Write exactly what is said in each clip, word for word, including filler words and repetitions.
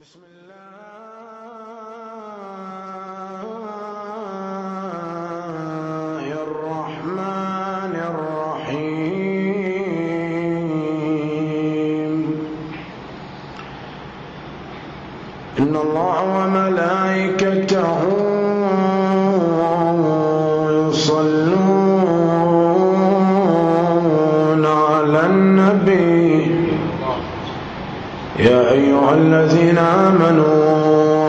بسم الله الرحمن الرحيم. إن الله وملائكته يصلون على النبي يا أيها الذين آمنوا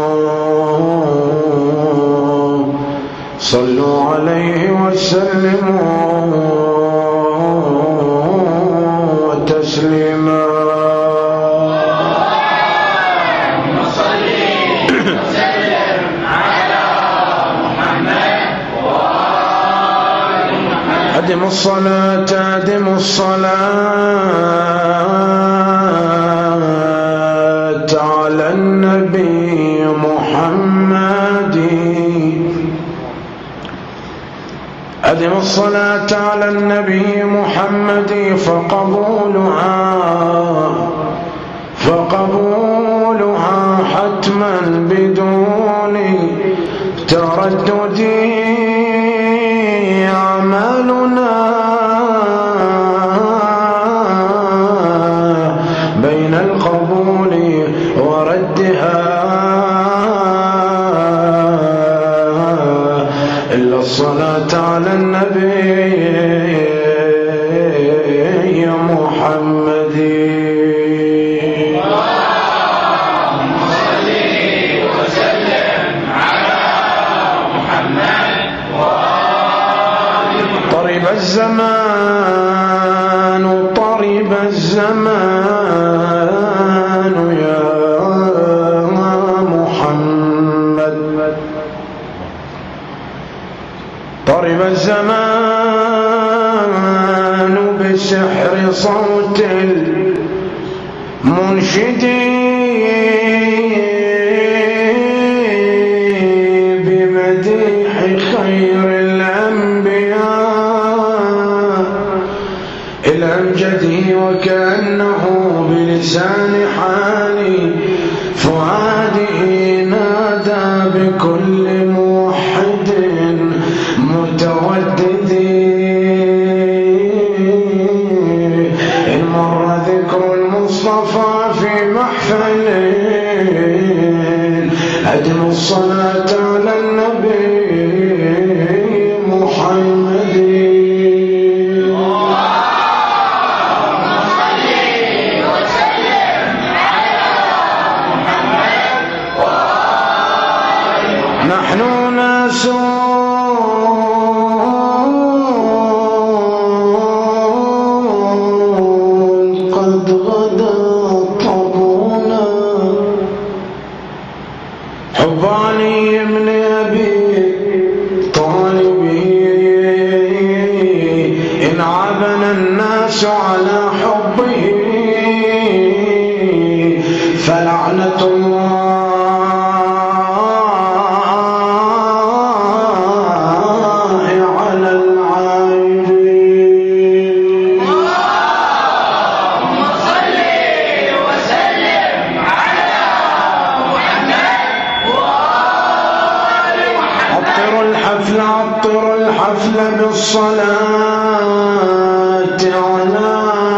صلوا عليه وسلموا تسليما. اللهم صل وسلم على محمد وآل محمد. أدم الصلاة أدم الصلاة على النبي محمد. أدم الصلاة على النبي محمد فقبولها فقبولها حتما بدون تردد. أعمالنا بين القبول وردها إلا الصلاة على النبي محمد. اللهم صل وسلم على محمد وآل محمد. طرب الزمان طرب الزمان يا محمد. طرب الزمان بسحر صوت المنشد بمديح خير الأنبياء الأمجد. وكأنه بلسان حال فؤاده نادى بكل موحد متودد. إن مر ذكر المصطفى في محفل أدم الصلاة على النبي محمد. نحن ناس قد غدا طبعنا حب علي بن أبي طالب. إن عبن الناس على حبه فلعنة الله الحفل بالصلاة على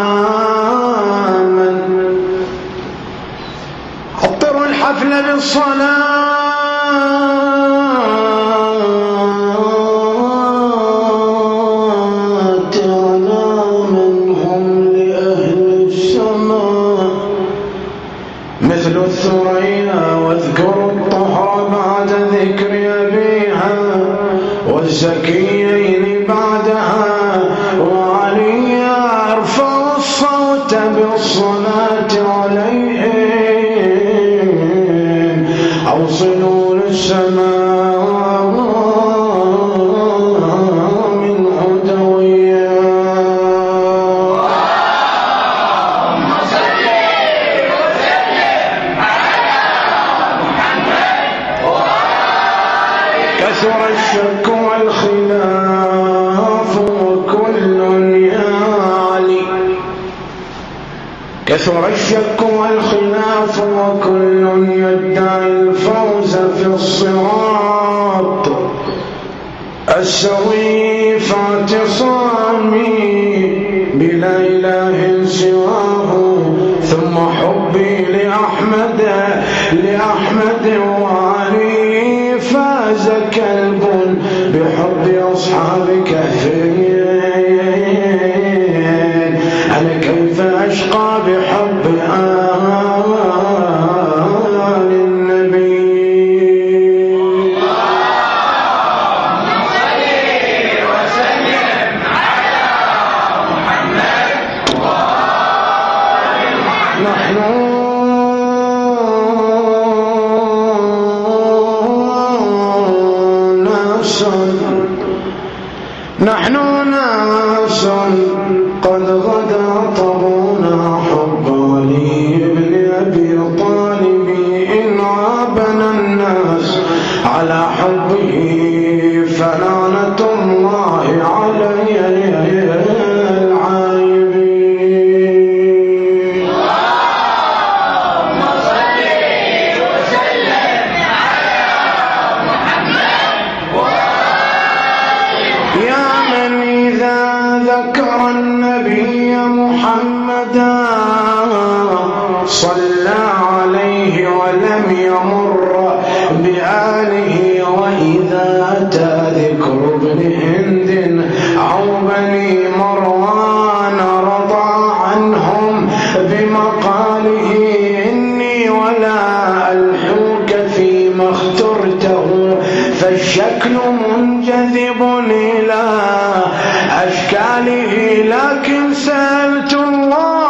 من عطر الحفل بالصلاة على من هم لأهل السماء مثل الثريا. واذكروا الطهر بعد ذكر أبيها والزكيين بعدها وعلي. أرفع الصوت بالصلاة عليهم أوصلوا للسماء من عدوية. اللهم صل وسلم على محمد وآل. كثر الشك والخلاف وكل يعلي كثر الشك والخلاف وكل يدعي السوي فاعتصامي بلا إله سواه، ثم حبي لأحمد لأحمد وعلي، فاز كلب بحب أصحاب كهفين. أنا كيف أشقى بحب آل النبي. نحن ناس قد غدا طبونا حب علي بن أبي طالب، إن عابنا الناس على حبه فلعنة الله علي العايبين. اللهم صل وسلم على محمد وآل يا من إذا ذكر النبي محمدا صلى عليه ولم يمر بآله، وإذا أتى ذكر ابن هند أو بني مروان رضى عنهم بمقاله، إني ولا ألحوك فيما اخترته، فالشكل منجذب إلى أشكاله، لكن سألت الله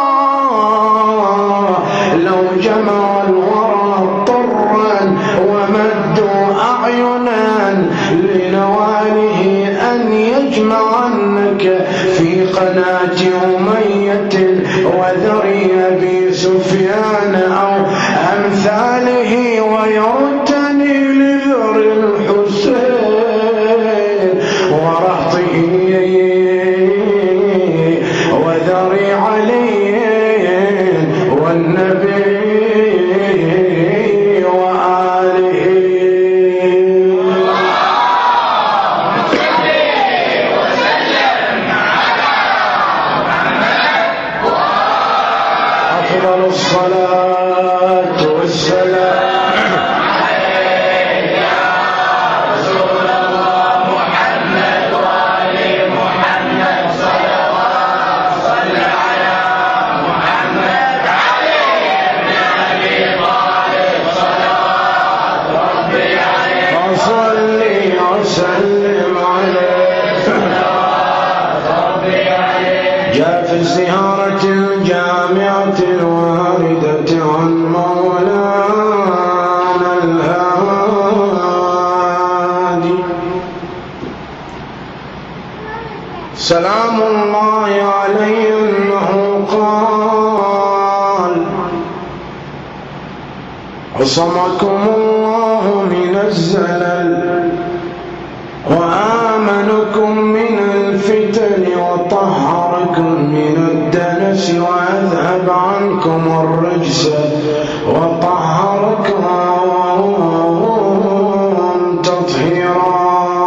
لو جمع الورى طرا ومدوا أعينا لنواله، أن يجمعنك في قناة أمية وذري أبي سفيان أو أمثاله، ويردني لذر الحسين ورهطه وذري علي والنبي وآله. أفضل الصلاة والسلام وسلم عليه. جاء في الزهارة الجامعة الواردة عن مولانا الهادي سلام الله عليه أنه قال: عصمكم الله من الزلل وآمنكم من الفتن وطهركم من الدنس وأذهب عنكم الرجس وطهركم تطهيرا.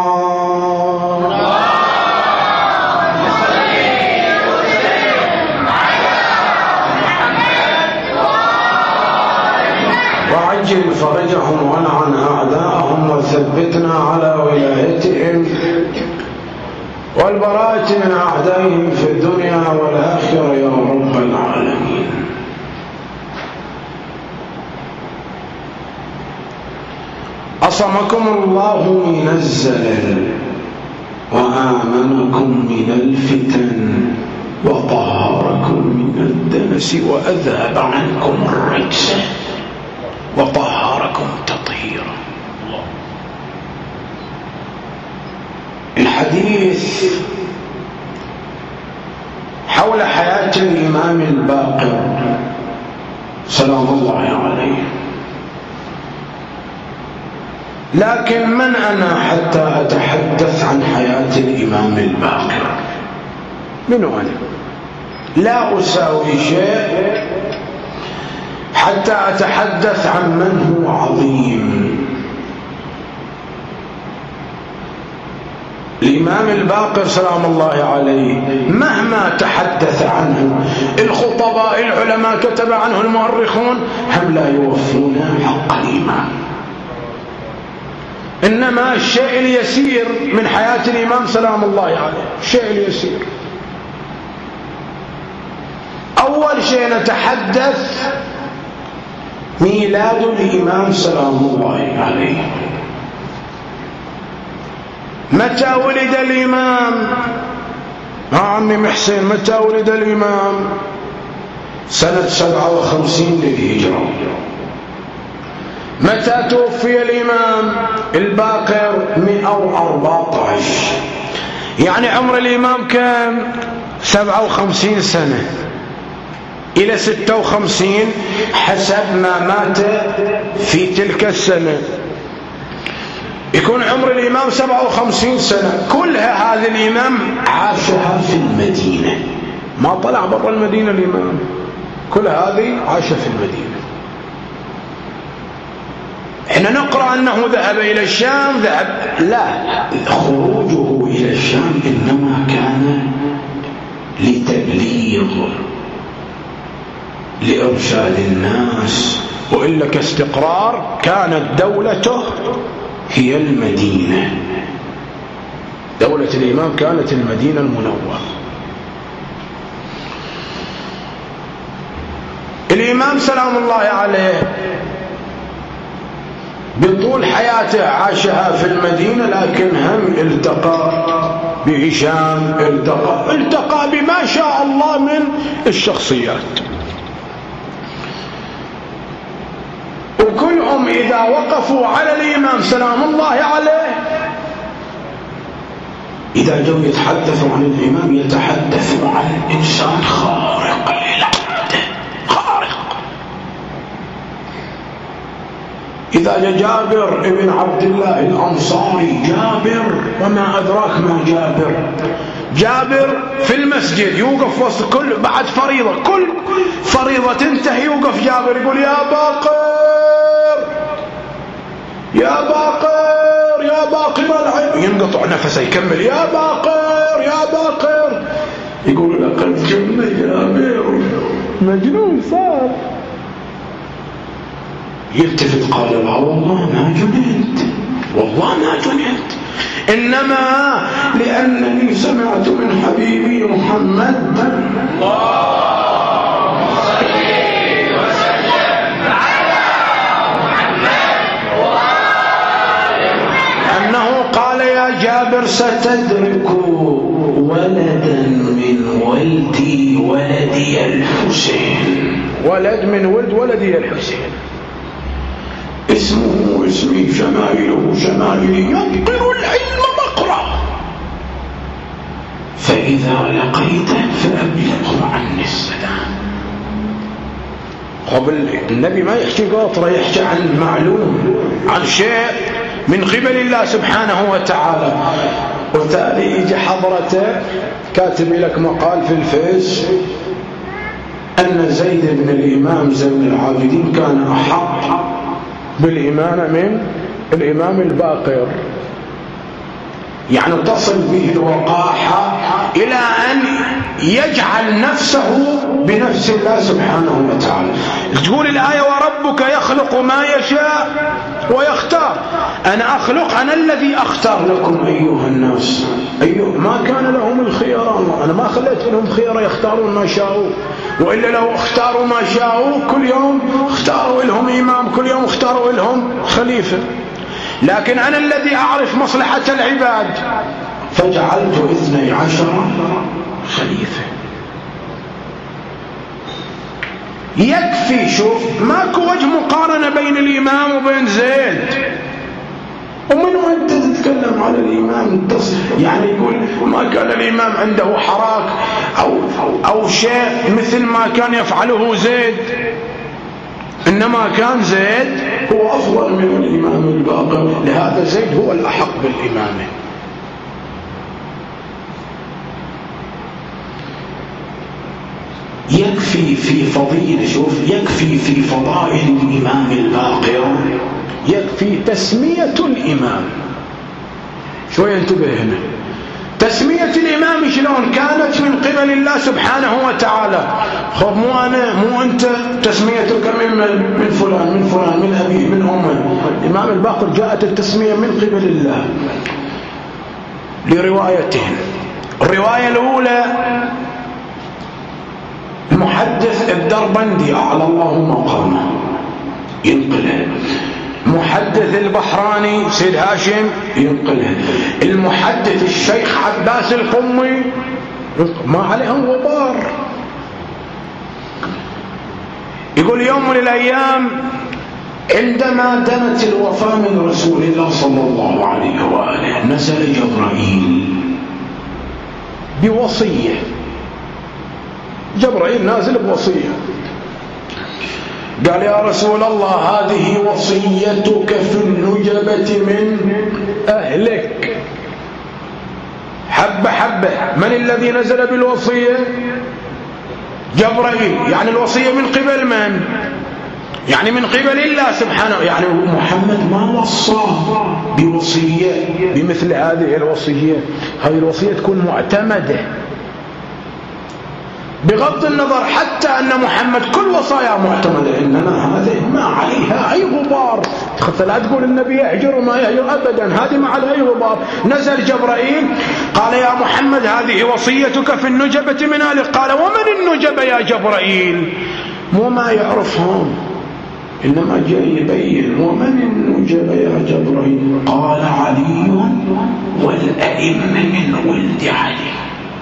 وعجل فرجهم ولعن أعداءهم وثبتنا على ولايتهم والبراءة من أعدائهم في الدنيا والآخرة يا رب العالمين. عصمكم الله من الزلل وآمنكم من الفتن وطهركم من الدنس وأذهب عنكم الرجس وطهركم تطهيرا. الحديث حول حياة الإمام الباقر سلام الله عليه. لكن من أنا حتى أتحدث عن حياة الإمام الباقر؟ من أنا؟ لا أساوي شيء حتى أتحدث عن من هو عظيم. الإمام الباقر سلام الله عليه مهما تحدث عنه الخطباء العلماء كتب عنه المؤرخون هم لا يوفون حق الإمام. إنما الشيء اليسير من حياة الإمام سلام الله عليه، الشيء اليسير. أول شيء نتحدث ميلاد الإمام سلام الله عليه. متى ولد الإمام؟ ها عمي محسن، متى ولد الإمام؟ سنة سبعة وخمسين للهجرة. متى توفي الإمام الباقر؟ مئة وأربعة عشر. يعني عمر الإمام كم؟ سبعة وخمسين سنة إلى ستة وخمسين حسب ما مات في تلك السنة. يكون عمر الإمام سبعة وخمسين سنة. كلها هذا الإمام عاشها في المدينة، ما طلع برا المدينة الإمام، كل هذه عاشها في المدينة. احنا نقرأ أنه ذهب إلى الشام، ذهب لا، خروجه إلى الشام إنما كان لتبليغ، لإرشاد الناس، وإلا كاستقرار كانت دولته هي المدينة. دولة الإمام كانت المدينة المنورة. الإمام سلام الله عليه بطول حياته عاشها في المدينة، لكن هم التقى بهشام، التقى التقى بما شاء الله من الشخصيات، وكلهم إذا وقفوا على الإمام سلام الله عليه، إذا جو يتحدثوا عن الإمام يتحدثوا عن إنسان خارق للعادة، خارق. إذا جاء جابر ابن عبد الله الأنصاري، جابر وما أدراك ما جابر، جابر في المسجد يوقف وسط كل بعد فريضة، كل فريضة تنتهي يوقف جابر يقول يا باقر يا باقر يا باقر العلم، ينقطع نفسه يكمل يا باقر يا باقر، يقول لقد جن جابر، مجنون صار. يلتفت قال لا والله ما جننت، والله ما جننت، إنما لأنني سمعت من حبيبي محمد اللهم صل وسلم على محمد وآل محمد أنه قال يا جابر ستدرك ولدا من ولدي ولدي الحسين، ولد من ولد ولدي الحسين، اسمه اسمي شمائله شمائلي، ينقر العلم مقرأ، فإذا لقيته فأبلغه عني السلام. قبل النبي ما يحكي قاطرة، يحكي عن معلوم، عن شيء من قبل الله سبحانه وتعالى. وتالي يجي حضرته كاتب لك مقال في الفيس أن زيد بن الإمام زين العابدين كان أحق بالإمامة من الإمام الباقر، يعني تصل به الوقاحة إلى أن يجعل نفسه بنفس الله سبحانه وتعالى. تقول الآية وربك يخلق ما يشاء ويختار، أنا أخلق، أنا الذي أختار لكم أيها الناس، أيها ما كان لهم الخيار، أنا ما خليت لهم خيار يختارون ما شاءوا، وإلا لو اختاروا ما شاءوا كل يوم اختاروا لهم إمام، كل يوم اختاروا لهم خليفة، لكن أنا الذي أعرف مصلحة العباد فجعلت اثني عشر خليفة. يكفي، شوف ماكو وجه مقارنة بين الإمام وبين زيد، ومن أنت تتكلم على الإمام يعني يقول ما كان الإمام عنده حراك أو, أو شيء مثل ما كان يفعله زيد، إنما كان زيد هو أفضل من الإمام الباقر، لهذا زيد هو الأحق بالإمامة. يكفي في فضيلة، شوف يكفي في فضائل الإمام الباقر، يكفي تسمية الإمام. شوية انتبه هنا، تسمية الإمام شلون كانت من قبل الله سبحانه وتعالى. خب مو أنا مو أنت تسميتك من, من فلان من فلان من أبيه من أمه. الإمام الباقر جاءت التسمية من قبل الله لروايتين. الرواية الأولى المحدث الدربندي أعلى الله مقامه ينقله، محدث البحراني سيد هاشم ينقله، المحدث الشيخ عباس القمي ما عليهم غبار. يقول يوم من الأيام عندما دنت الوفاة من رسول الله صلى الله عليه وآله نزل جبرائيل بوصية. جبرائيل نازل بوصية، قال يا رسول الله هذه وصيتك في النجبة من أهلك. حبة حبة. من الذي نزل بالوصية؟ جبرائيل. يعني الوصية من قبل من؟ يعني من قبل الله سبحانه. يعني محمد ما وصاه بوصية بمثل هذه الوصية. هذه الوصية تكون معتمدة بغض النظر حتى أن محمد كل وصايا معتمدة، إنما هذه ما عليها أي غبار. لا تقول النبي يهجر وما يهجر أبدا، هذه ما عليها أي غبار. نزل جبرائيل قال يا محمد هذه وصيتك في النجبة من أهلك. قال ومن النجبة يا جبرائيل؟ مو ما يعرفهم، إنما جاء يبين ومن النجبة يا جبرائيل؟ قال علي والأئمة من ولد علي.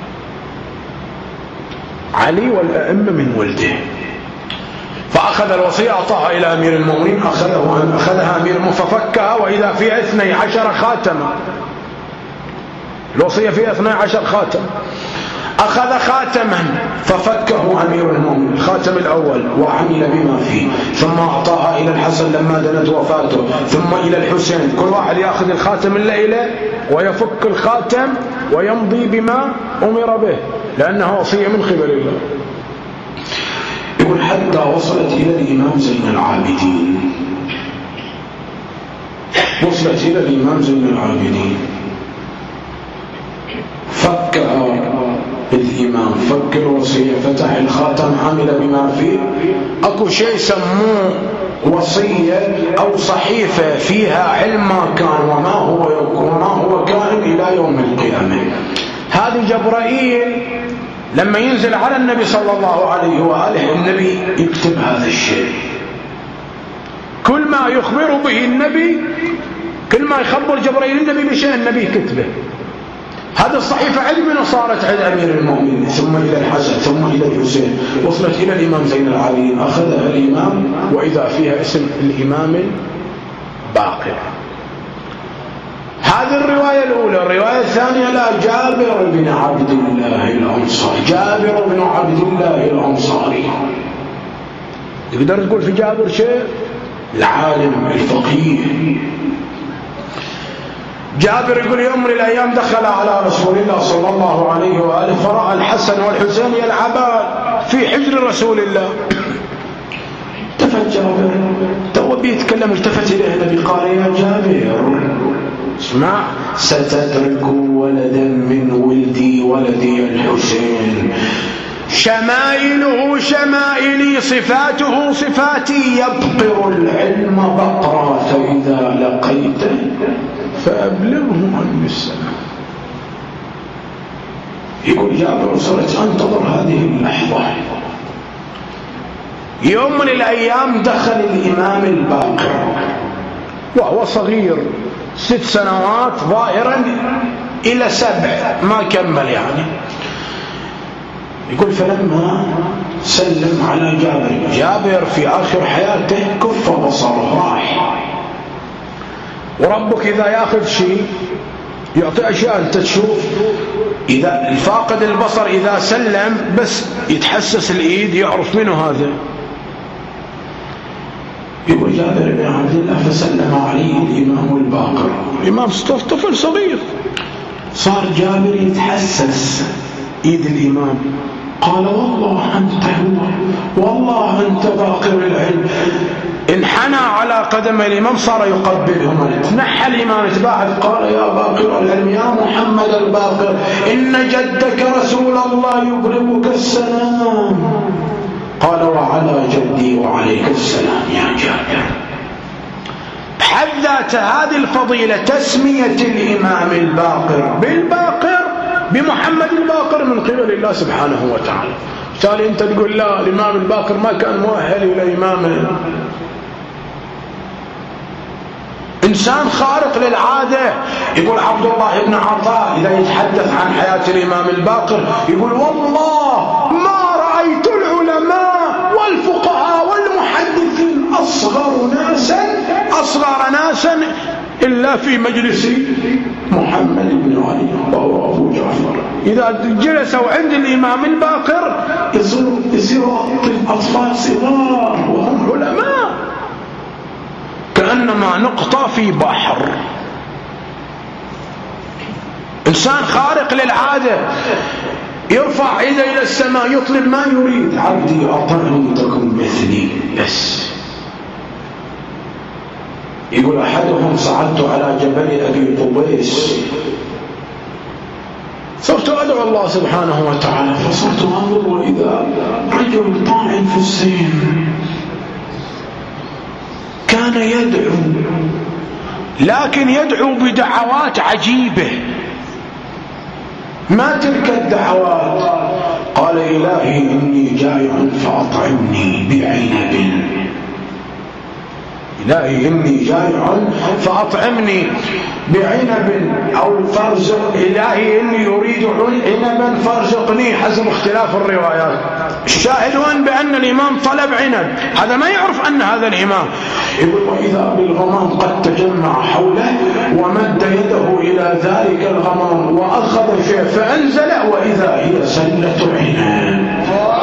علي والأئمة من ولده. فأخذ الوصية أعطاها إلى أمير المؤمنين، أخذها, أخذها أمير المؤمنين ففكها وإذا فيها اثني عشر خاتما. الوصية فيها اثني عشر خاتم. أخذ خاتما ففكه أمير المؤمنين الخاتم الأول وعمل بما فيه، ثم أعطاها إلى الحسن لما دنت وفاته، ثم إلى الحسين. كل واحد يأخذ الخاتم اللي إله ويفك الخاتم ويمضي بما أمر به، لأنها وصية من قبل الله. يقول حتى وصلت إلى الإمام زين العابدين. وصلت إلى الإمام زين العابدين فكها الإمام، فك الوصية، فتح الخاتم، عمل بما فيه. أكو شيء سموه وصية أو صحيفة فيها علم ما كان وما هو وما هو كائن إلى يوم القيامة. هذا جبرائيل لما ينزل على النبي صلى الله عليه وآله النبي يكتب هذا الشيء. كل ما يخبر به النبي، كل ما يخبر جبرائيل النبي بشيء النبي كتبه. هذه الصحيفة عند من صارت عند أمير المؤمنين، ثم إلى الحسن، ثم إلى الحسين، وصلت إلى الإمام زين العابدين. أخذها الإمام وإذا فيها اسم الإمام الباقر. هذه الرواية الأولى. الرواية الثانية لا جابر بن عبد الله الأنصاري. جابر بن عبد الله الأنصاري. تقدر تقول في جابر شيء؟ العالم الفقيه. جابر يقول يوم من الأيام دخل على رسول الله صلى الله عليه وآله فرأى الحسن والحسين يلعبان في حجر رسول الله. التفت جابر تو بيتكلم، التفت إليه النبي قال يا جابر اسمع، ستترك ولدا من ولدي ولدي الحسين، شمائله شمائلي، صفاته صفاتي، يبقر العلم بقرا، فإذا لقيته فأبلغه عني السلام. يقول جابر صرت أنتظر هذه اللحظة. يوم من الأيام دخل الإمام الباقر وهو صغير، ست سنوات ظاهرا إلى سبع ما كمل يعني. يقول فلما سلم على جابر، جابر في آخر حياته كف بصره راح. وربك إذا يأخذ شيء يعطي أشياء أنت تشوف. إذا الفاقد البصر إذا سلم بس يتحسس الإيد يعرف منه هذا. يقول جابر بن عبد الله فسلم عليه الإمام الباقر، الإمام طفل صغير، صار جابر يتحسس إيد الإمام. قال والله أنت، والله أنت باقر العلم. انحنى على قدم الإمام صار يقبلهما. تنحى الإمام تباعد قال يا باقر العلم يا محمد الباقر إن جدك رسول الله يبلغك السلام. قال وعلى جدي وعليك السلام يا جابر. بحد ذات هذه الفضيلة تسمية الإمام الباقر بالباقر بمحمد الباقر من قبل الله سبحانه وتعالى. بالتالي أنت تقول لا الإمام الباقر ما كان مؤهل إلى إمامه. إنسان خارق للعادة. يقول عبد الله بن عطاء إذا يتحدث عن حياة الإمام الباقر يقول والله ما رأيت العلماء والفقهاء والمحدثين أصغر ناسا أصغر ناسا إلا في مجلس محمد بن علي وهو أبو جعفر. إذا جلسوا عند الإمام الباقر يصيروا أطفال صغار وهم علماء كأنما نقطة في بحر. إنسان خارق للعادة يرفع يده إلى السماء يطلب ما يريد. عبدي أطعني تكن مثلي بس. يقول أحدهم صعدت على جبل أبي قبيس صرت أدعو الله سبحانه وتعالى فصرت أنظر وإذا رجل طاعن في السين كان يدعو لكن يدعو بدعوات عجيبة. ما تلك الدعوات؟ قال إلهي إني جائع فأطعمني بعنب. إلهي إني جائع فأطعمني بعنب أو فارزق. إلهي إني يريد عنبا فارزقني حسب اختلاف الروايات. الشاهد هو بأن الإمام طلب عنب. هذا ما يعرف أن هذا الإمام. يقول وإذا بالغمام قد تجمع حوله ومد يده إلى ذلك الغمام وأخذ شيء فأنزل وإذا هي سلة عنب.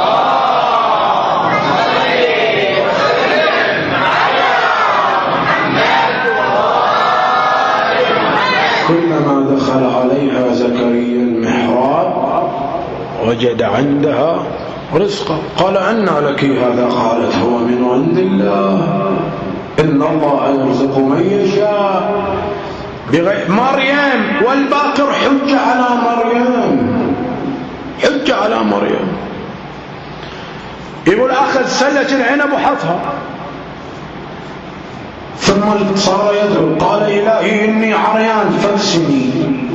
كلما دخل عليها زكريا المحراب وجد عندها رزقا. قال أنى لك هذا؟ قالت هو من عند الله إن الله يرزق من يشاء بغير. مريم والباقر حجة على مريم حجة على مريم. يقول أخذ سلة العنب وحطها ثم صار يدعو قال إلهي إني عريان فاكسني.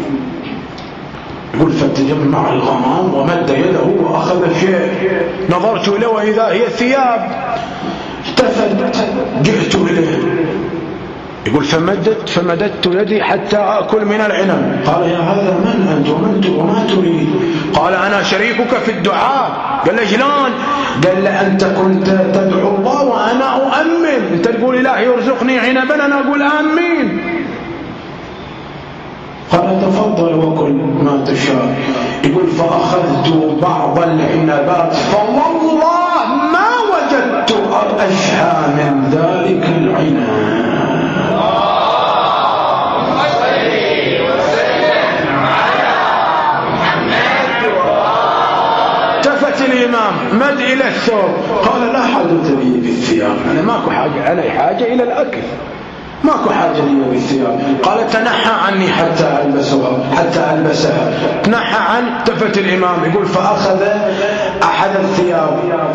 يقول فتجمع الغمام ومد يده وأخذ شيء نظرت له وإذا هي ثياب. التفت جئت إليه. يقول فمدت فمددت يدي حتى أكل من العنب. قال يا هذا من أنت ومن وما تريد؟ قال أنا شريكك في الدعاء. قال له شلون؟ قال له أنت كنت تدعو الله وأنا أؤمن. أنت تقول إلهي يرزقني عنبا أنا أقول آمين. قال تفضل وكل ما تشاء. يقول فأخذت بعض العنبات فوالله ما وجدت أشهى من ذلك العنب. التفت الإمام مد إلى الثوب قال لا حاجة لي بالثياب. أنا ماكو حاجة أنا حاجة إلى الأكل ماكو حاجة لي بالثياب. قال تنحى عني حتى ألبسها حتى ألبسها. تنحى عن تفت الإمام. يقول فأخذ أحد الثياب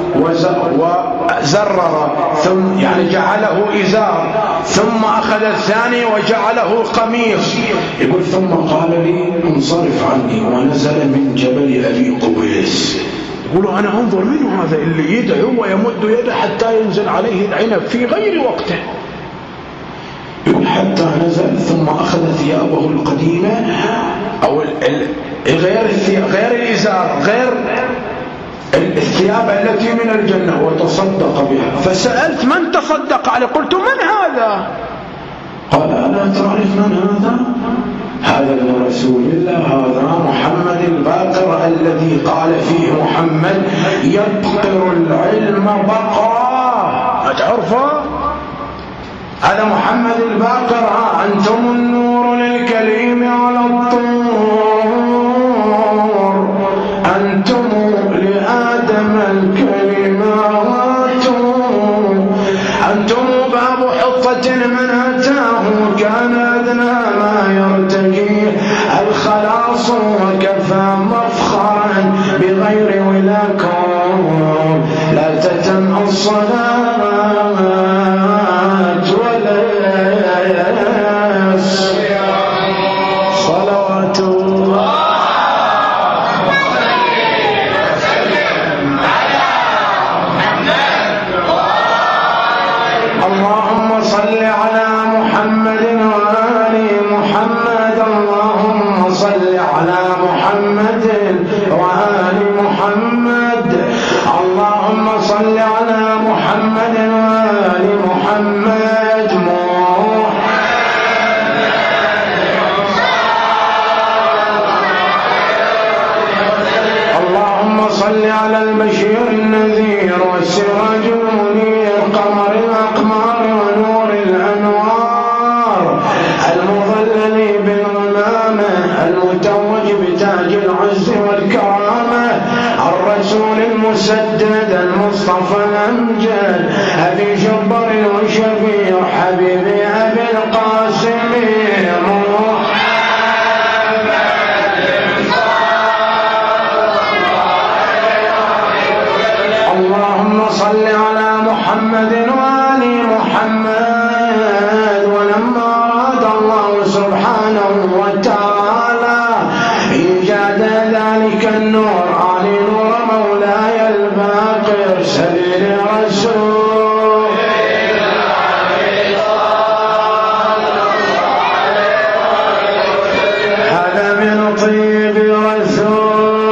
وزرر ثم يعني جعله إزار ثم أخذ الثاني وجعله قميص. يقول ثم قال لي انصرف عني ونزل من جبل أبي قبيس. يقولوا أنا أنظر منه هذا اللي يدعو ويمد يده حتى ينزل عليه العنب في غير وقته. يقول حتى نزل ثم أخذ ثيابه القديمة أو غير غير الإزار غير الثياب التي من الجنة وتصدق بها. فسألت من تصدق عليه؟ قلت من هذا؟ قال ألا تعرف من هذا؟ هذا ابن رسول الله هذا محمد الباقر الذي قال فيه محمد يبقر العلم بقرا. أتعرفه؟ هذا محمد الباقر. أنتم النور للكليم على الطور أنتم لآدم الكلمات أنتم أتاه كان أدنى ما يرتجيه الخلاص وكفى مفخرا بغير ولاكم لا تتم الصلاة ولا صلوات الله. اللهم صل على محمد وآل محمد. اللهم صل على محمد وآل محمد. اللهم صل على محمد وآل محمد. اللهم صل على البشير النذير والسراج المنير قمر الأقمار ونور الأنوار المظلل بالغمام المتوج بتاج العز والكرامة الرسول المسدد المصطفى الأمجد أبي جبر وشفيع حبيبي أبي القاسم اللهم صل على محمد وآل محمد. ولما أراد الله سبحانه وتعالى إيجاد ذلك النور عن نور مولاي الباقر سبيل رسول هذا من طيب رسول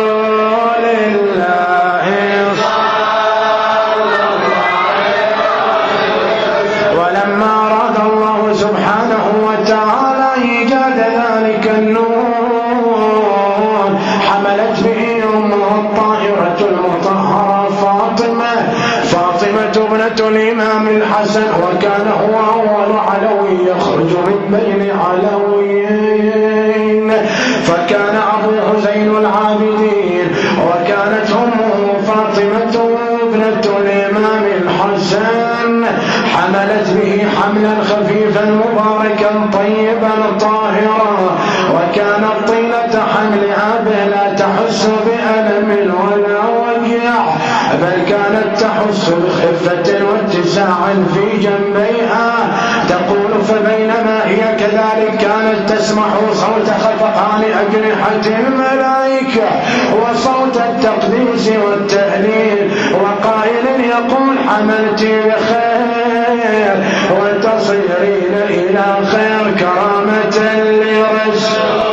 الإمام الحسن وكان هو أول علوي يخرج من بين علويين فكان أبوه زين العابدين وكانت أمه فاطمة ابنة الإمام الحسن حملت به حملا خفيفا مباركا طيبا طاهرا وكانت طيلة حملها لا تحس بألم ولا وجع بل كانت تحس بخفة واتساع في جنبيها. تقول فبينما هي كذلك كانت تسمع صوت خفقان أجنحة الملائكة وصوت التقديس والتهليل وقائل يقول حملت بخير وتصيرين إلى خير كرامة لرسول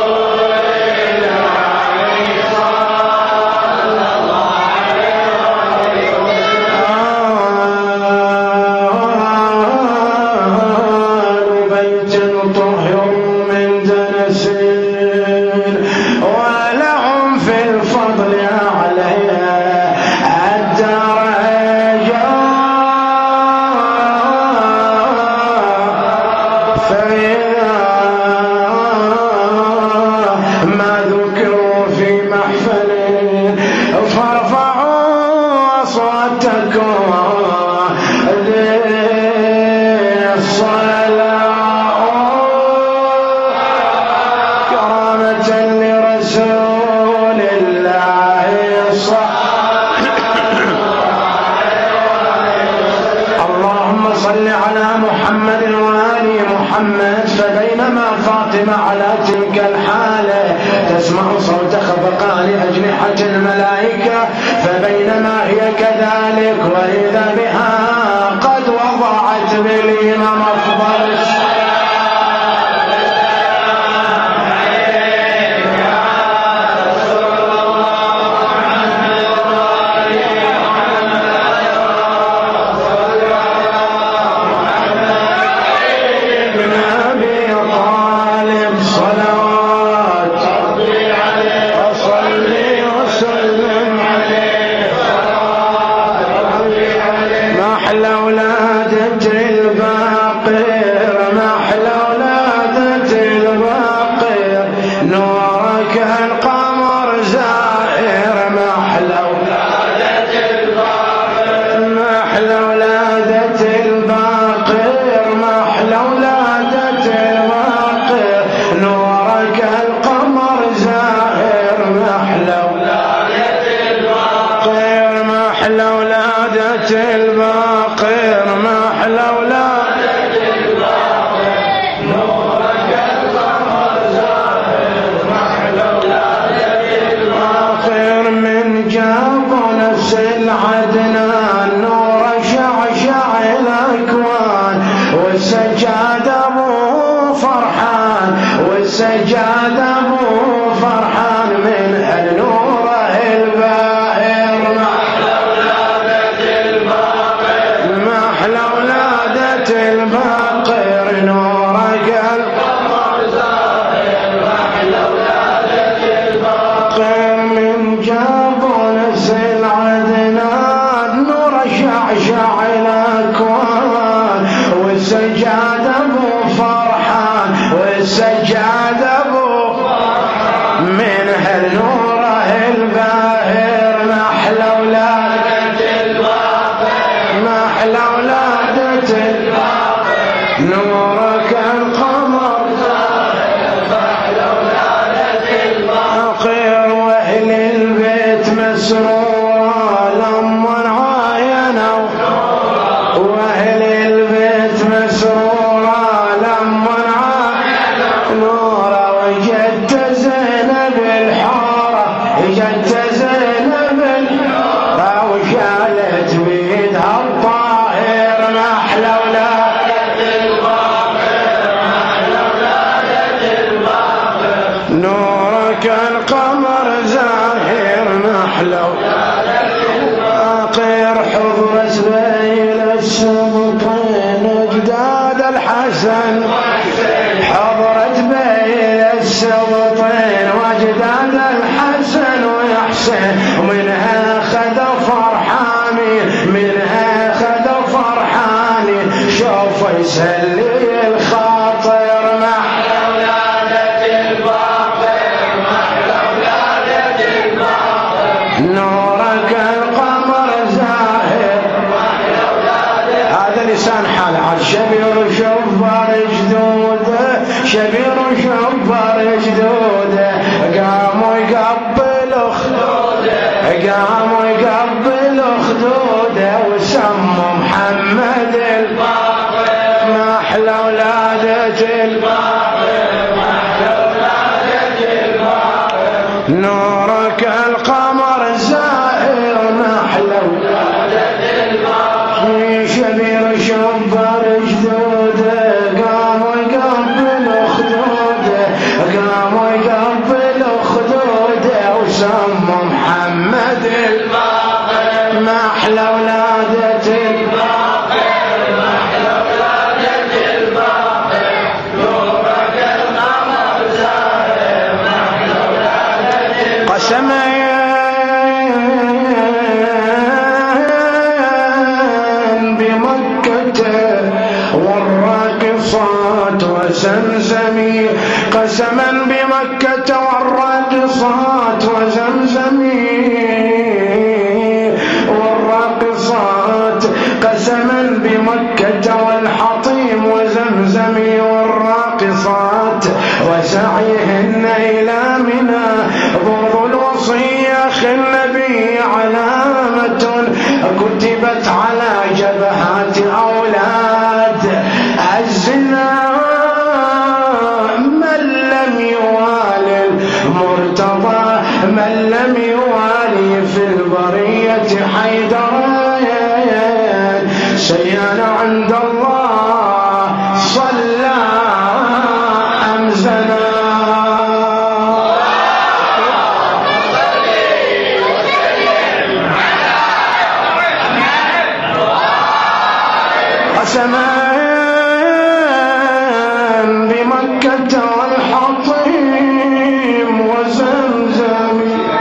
على تلك الحالة تسمع صوت خفقان أجنحة الملائكة فبينما هي كذلك وإذا بها قد وضعت بالإمام أفضل ما والسجاد أبو فرحان من النوره الباهر محلى ولادة الباقر محلى ولادة الباقر نورك القمر زاهر محلى ولادة الباقر من جابونس العدنان نور شعشع الأكوان والسجاد أبو فرحان والسجاد أبو من هالنوره الباهر محلى ولادة الباقر محلى ولادة الباقر نورك القمر محلى ولادة الباقر وأهل البيت مسرور لما عاينوا وأهل البيت مسرور لما عاينوا نورا وجدت زينب الحارة جدت زينب الحارة وشالت بيدها الطاهر محلى ولادة الباقر محلى ولادة الباقر نورك القمر زاهر محلى ولادة الباقر حضر سبيل السبطين اجداد الحسن حضرت بين السبطين واجداد الحسن ويحسن ومنها خذ فرحاني منها خذ فرحاني شوف يسلي الخاطر محلى ولادة الباقر محلى ولادة الباقر نورك القمر زاهر محلى ولادة هذا لسان حال عاد شبير شبر جدوده شبير شبر جدوده قاموا يقبلوا خدوده قاموا يقبلوا خدوده وسموا محمد الباقر محلى ولادة الباقر محلى ولادة الباقر نورك القمر زاهر محلى ولادة الباقر شبير شبر جدوده قاموا يقبلوا خدوده قاموا يقبلوا خدوده وسموا محمد الباقر محلى ولادة الباقر محلى ولادة الباقر نورك القمر زاهر محلى ولادة قسما بمكة والراقصات وزمزمي قسما بمكة والراقصات وزمزمي والراقصات قسما بمكة والحطيم وزمزمي والراقصات وسعيهن إلى منى ضرب الوصي أخي النبي علامة كتبت على جبهات أولاد الزنا من لم يوالي المرتضى من لم يوالي في البرية حيدرين سيان عند الله صلى أم زنا قسما بمكة والحطيم وزمزم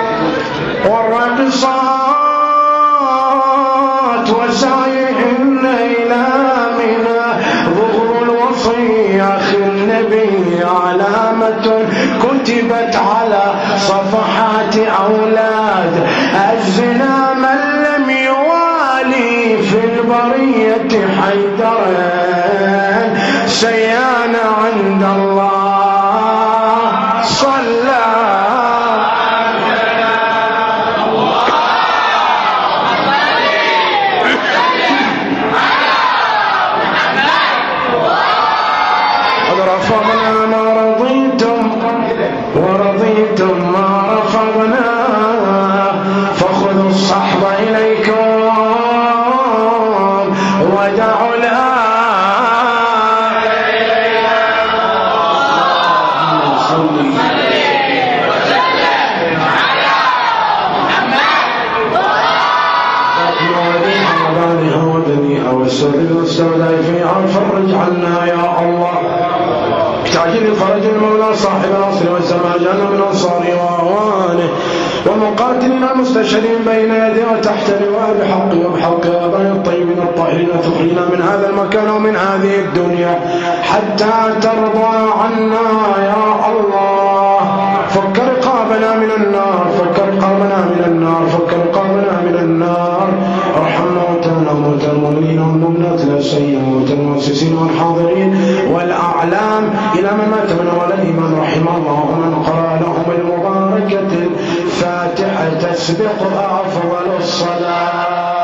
والراقصات وسعيهن إلى منى ظهر الوصي أخي النبي علامة كتبت على صفحات أولاد الزنا من لم يوالي في البرية حيدرين سيان عند الله صلى قد رفضنا ما رضيتم ورضيتم ما رفضنا فخذوا الصحب إليكم ودعوا الآن محتاجين لفرج المولى صاحب العصر والزمان جعلنا من أنصاره وأعوانه ومقاتلين المستشهدين بين يديه وتحت لواء بحق وبحق آبائنا الطيبين الطاهرين تخرجنا من هذا المكان ومن هذه الدنيا حتى ترضى عنا يا الله. فك رقابنا من النار، فك رقابنا من النار، فك رقابنا من النار. ارحم موتانا وموتى المؤمنين والمؤمنات لا سيما موتى المؤسسين والحاضرين والأعلام إلى من مات من ولا الإيمان رحم الله ومن قرأ لهم المباركة الفاتحة تسبق أفضل الصلاة.